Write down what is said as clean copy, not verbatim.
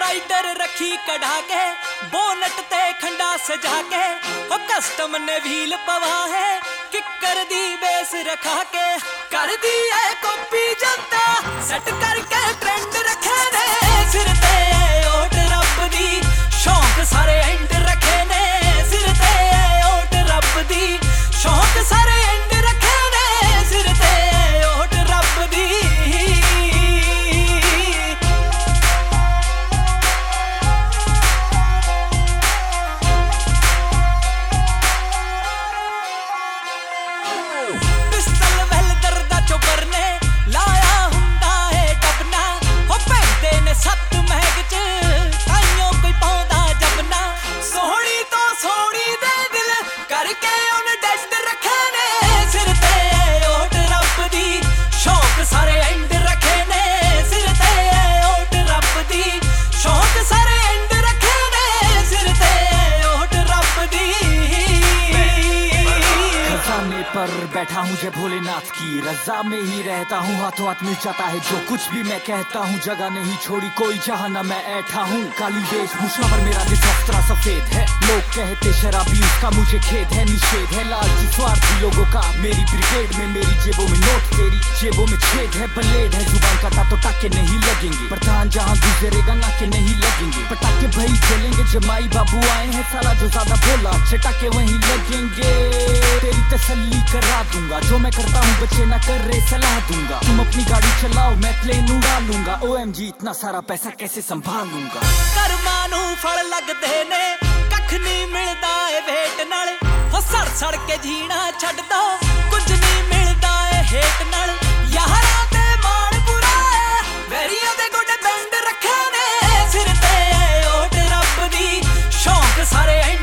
Spider रखी कढ़ा के, bonnet ते खंडा सजा के, ओ कस्टम ने व्हील पवा है, किकर दी बेस रखा के, कर दी है कॉपी जनता, सेट करके ट्रेंड रखे ने, सिर ते ओट रब दी, शौक सारे एंड रखे ने, सिर ते ओट रब दी, शौक सारे एंड रखे ने, सिर ते ओट रब दी। पिस्टल वेल्डर दा चोबर ने लाया हुंदा है डबना, हो पैंदे ने 7 महग च ताइयों कोई पाउंदा जबना, सोहनी तो सोहनी दे दिल करके उन डेड रखे ने, सिर ते ओट रब दी, शौक सारे एंड रखे ने, सिर ते ओट रब दी, शौक सारे एंड रखे ने, सिर ते ओट रब दी। खजाने पर बैठा हूँ जय भोलेनाथ की रजा में ही रहता हूँ, हाथों हाथ मिल जाता है जो कुछ भी मैं कहता हूँ, जगह नहीं छोड़ी कोई जहाँ न मैं ऐठा हूँ, काली वेशभूषा पर मेरा दिल वस्त्र सफेद है, लोग कहते शराबी उसका मुझे खेद है, निषेध है लालची स्वार्थी लोगों का मेरी ब्रिगेड में, मेरी जेबों में नोट तेरी जेबों में छेद है, ब्लेड है जुबान काटा तो टाके नहीं लगेंगे, प्रधान जहाँ गुजरेगा नाके नहीं लगेंगे, पटाखे भाई चलेंगे जमाई बाबू आए हैं, साला जो ज्यादा बोला चटाके वहीं लगेंगे, तेरी तसल्ली करा दूंगा, जो मैं करता हूँ बच्चे ना कर रहे सलाह दूंगा, तुम अपनी गाड़ी चलाओ मैं प्लेन उड़ा लूंगा, OMG इतना सारा पैसा कैसे संभालूंगा। करमां नूं फल लगदे ने कख नहीं मिलदा ए वेट नाल, हो सड़ सड़ के जीना छड्ड दो, कुछ नहीं मिलदा ए हेट नाल, यारां ते मान बुरा है, वैरियां दे गोडे बैंड रखे ने, सिर ते ओट रब दी, शौक सारे